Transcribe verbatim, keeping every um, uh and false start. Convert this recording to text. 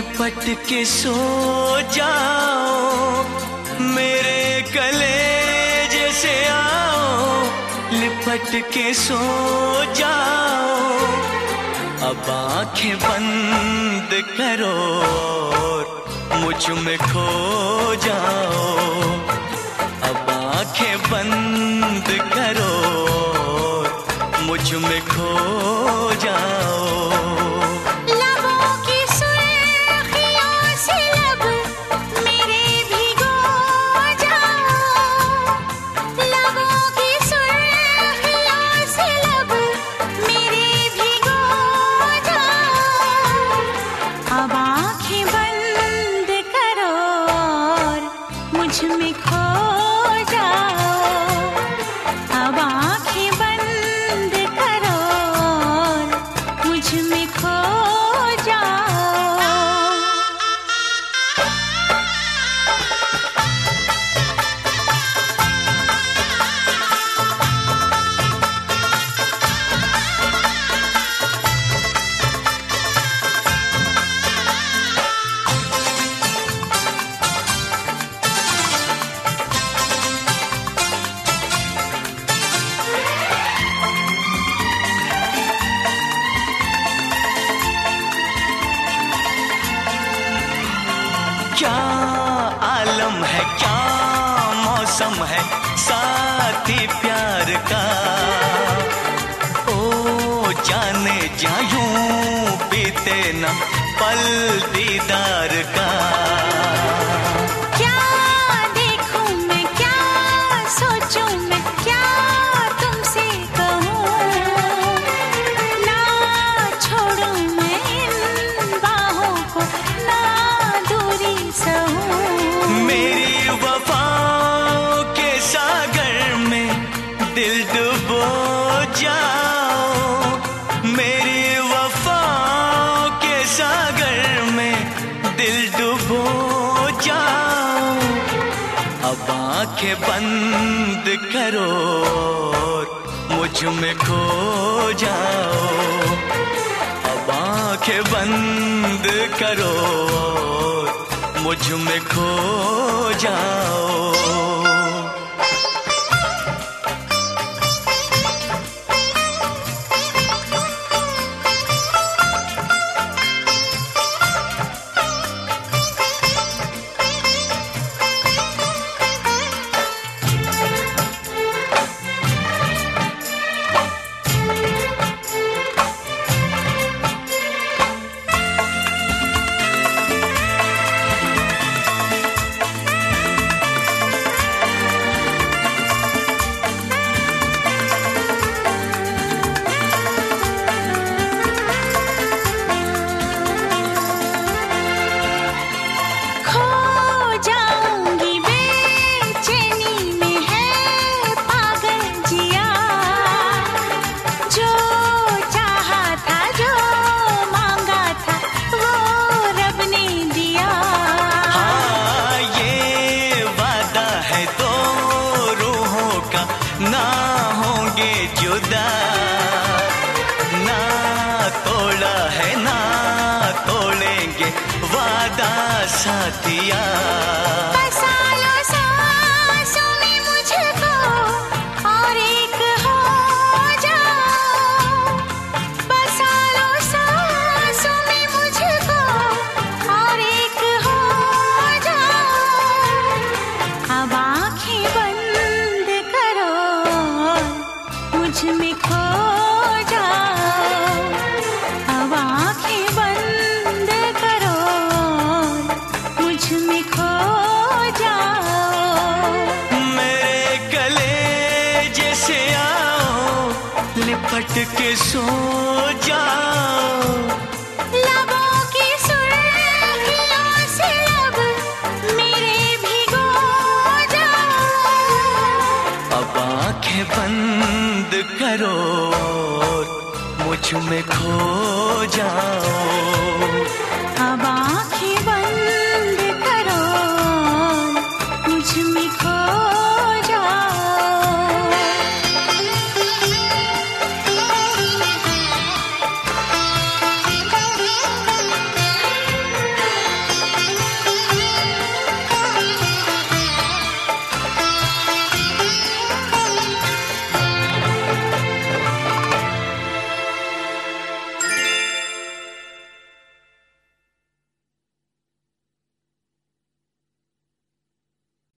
लिपट के सो जाओ, मेरे कलेजे से आओ, लिपट के सो जाओ। अब आंखें बंद करो और मुझ में खो जाओ। अब आंखें बंद करो और मुझ में खो जाओ। क्या आलम है, क्या मौसम है साथी प्यार का। ओ जाने जा यूं बीते न पल दीदार का। क्या देखूं मैं, क्या सोचूं मैं, क्या तुमसे कहूं। ना छोड़ूं मैं इन बाहों को, ना मेरी वफाओं के सागर में दिल डुबो जाओ। मेरी वफाओं के सागर में दिल डुबो जाओ। अब आंखें बंद करो और मुझ में खो जाओ। अब आंखें बंद करो, मुझ में खो जाओ। ना होंगे जुदा, ना तोड़ा है ना तोड़ेंगे वादा साथिया। सालों सांसों में मुझको और एक हो जाओ। सालों सांसों में मुझको और एक हो जाओ। अब आँखें बंद करो, मुझ में खो जाओ। अब आँखें बंद करो, मुझ में खो जाओ। मेरे कलेजे से आओ, लिपट के सो जाओ। लबों की सुर्खियों से लब मेरे भिगो जाओ। अब आँखें बंद करो, मुझ में खो जाओ। अब आँखें बंद